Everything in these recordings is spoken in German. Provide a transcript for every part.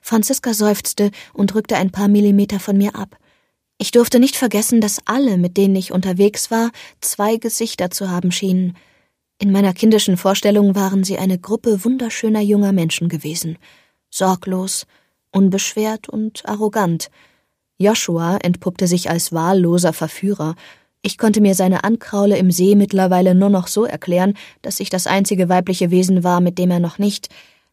Franziska seufzte und rückte ein paar Millimeter von mir ab. Ich durfte nicht vergessen, dass alle, mit denen ich unterwegs war, 2 Gesichter zu haben schienen. In meiner kindischen Vorstellung waren sie eine Gruppe wunderschöner junger Menschen gewesen. Sorglos, unbeschwert und arrogant. Joshua entpuppte sich als wahlloser Verführer. Ich konnte mir seine Ankraule im See mittlerweile nur noch so erklären, dass ich das einzige weibliche Wesen war, mit dem er noch nicht...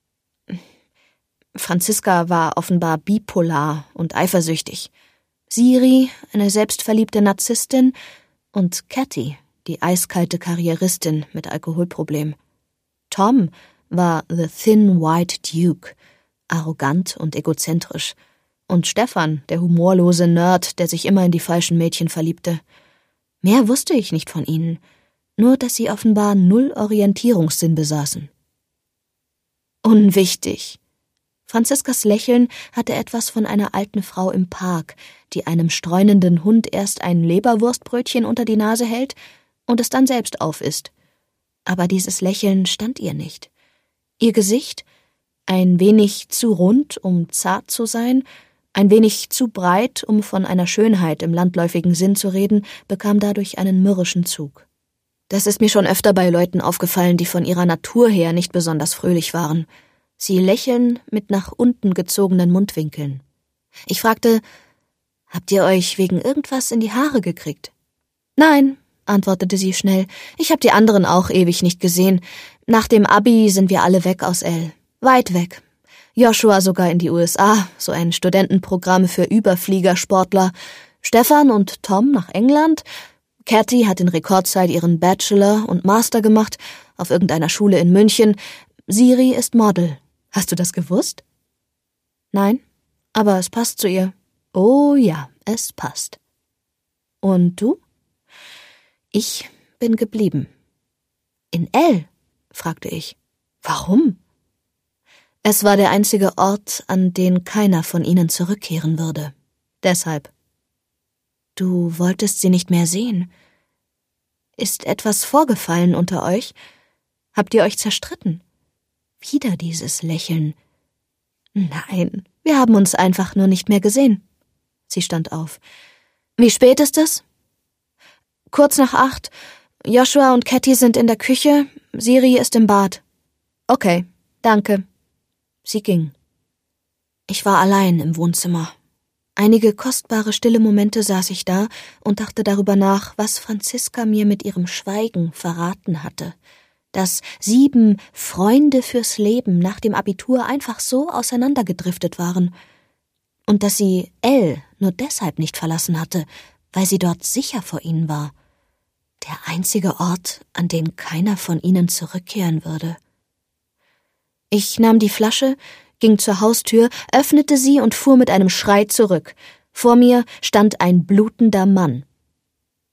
Franziska war offenbar bipolar und eifersüchtig. Siri, eine selbstverliebte Narzisstin, und Cathy, die eiskalte Karrieristin mit Alkoholproblem. Tom war the Thin White Duke, arrogant und egozentrisch. Und Stefan, der humorlose Nerd, der sich immer in die falschen Mädchen verliebte. Mehr wusste ich nicht von ihnen, nur dass sie offenbar 0 Orientierungssinn besaßen. Unwichtig. Franziskas Lächeln hatte etwas von einer alten Frau im Park, die einem streunenden Hund erst ein Leberwurstbrötchen unter die Nase hält und es dann selbst aufisst. Aber dieses Lächeln stand ihr nicht. Ihr Gesicht, ein wenig zu rund, um zart zu sein, ein wenig zu breit, um von einer Schönheit im landläufigen Sinn zu reden, bekam dadurch einen mürrischen Zug. Das ist mir schon öfter bei Leuten aufgefallen, die von ihrer Natur her nicht besonders fröhlich waren. Sie lächeln mit nach unten gezogenen Mundwinkeln. Ich fragte, »Habt ihr euch wegen irgendwas in die Haare gekriegt?« »Nein«, antwortete sie schnell, »ich hab die anderen auch ewig nicht gesehen. Nach dem Abi sind wir alle weg aus L. Weit weg. Joshua sogar in die USA, so ein Studentenprogramm für Überfliegersportler. Stefan und Tom nach England. Cathy hat in Rekordzeit ihren Bachelor und Master gemacht, auf irgendeiner Schule in München. Siri ist Model. Hast du das gewusst?« »Nein, aber es passt zu ihr.« »Oh ja, es passt.« »Und du?« »Ich bin geblieben.« »In L?« fragte ich. »Warum?« »Es war der einzige Ort, an den keiner von ihnen zurückkehren würde. Deshalb.« »Du wolltest sie nicht mehr sehen. Ist etwas vorgefallen unter euch? Habt ihr euch zerstritten?« Wieder dieses Lächeln. »Nein, wir haben uns einfach nur nicht mehr gesehen.« Sie stand auf. »Wie spät ist es?« »Kurz nach 8. Joshua und Cathy sind in der Küche, Siri ist im Bad.« »Okay, danke.« Sie ging. Ich war allein im Wohnzimmer. Einige kostbare stille Momente saß ich da und dachte darüber nach, was Franziska mir mit ihrem Schweigen verraten hatte. Dass 7 Freunde fürs Leben nach dem Abitur einfach so auseinandergedriftet waren. Und dass sie L nur deshalb nicht verlassen hatte, weil sie dort sicher vor ihnen war. Der einzige Ort, an den keiner von ihnen zurückkehren würde. Ich nahm die Flasche, ging zur Haustür, öffnete sie und fuhr mit einem Schrei zurück. Vor mir stand ein blutender Mann.